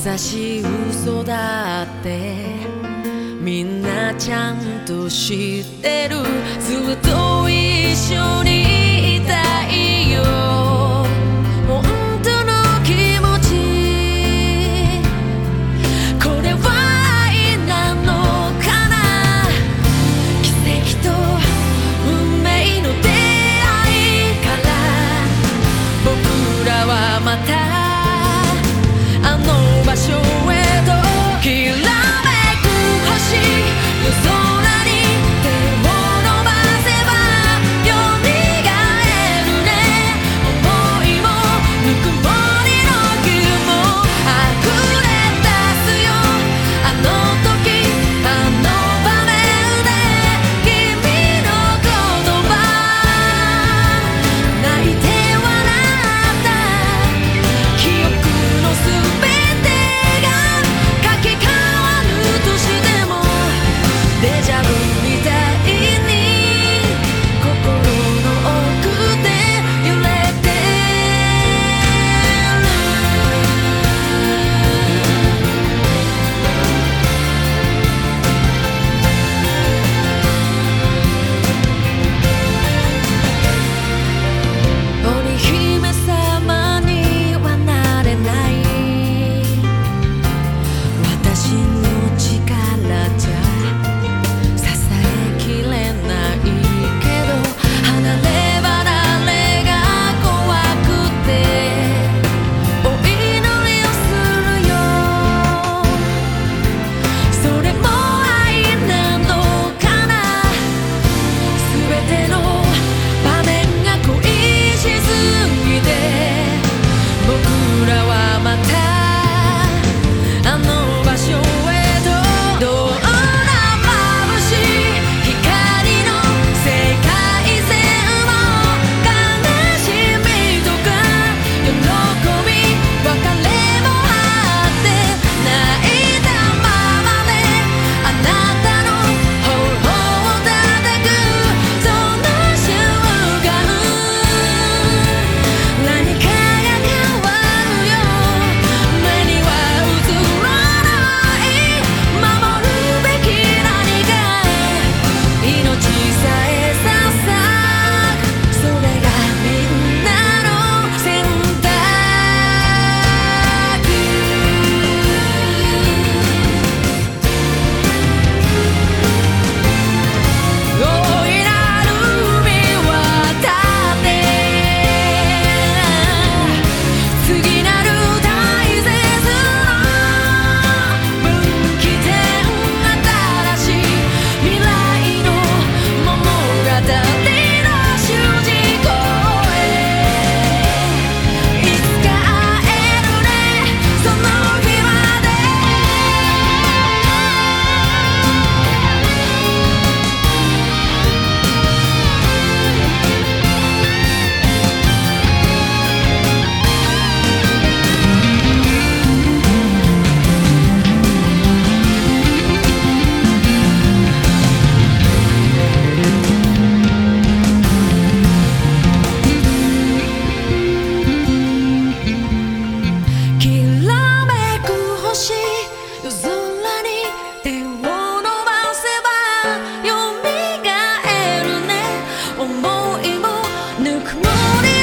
優しい嘘だってみんなちゃんと知ってる。ずっと一緒にいたいよ本当の気持ち。これは愛なのかな。奇跡と運命の出会いから僕らはまたあの場所へときらめく星夜空に手を伸ばせば蘇るね。思いもぬくもりの気も溢れ出すよ。あの時あの場面で君の言葉泣いて笑った記憶の全てが書き換わるとしてもデジャブみたいに心の奥で揺れてる。鬼姫様にはなれない私の力じゃ支えきれないけど離れ離れが怖くてお祈りをするよ。それも愛なのかな。全ての場面が恋しすぎて僕らはまたあの場所へとどんな眩しい光の世界線も悲しみとか喜び別れもあって泣いたままであなたの頬を叩くその瞬間何かが変わるよ。目には映らない守るべき何か命さえ捧ぐそれがみんなの選択。大いなる海渡って次なる大切な分岐点新しい未来の物語の主人公へいつか会えるねその日まで。きらめく星夜空に手を伸ばせば蘇るね。思いもぬくもり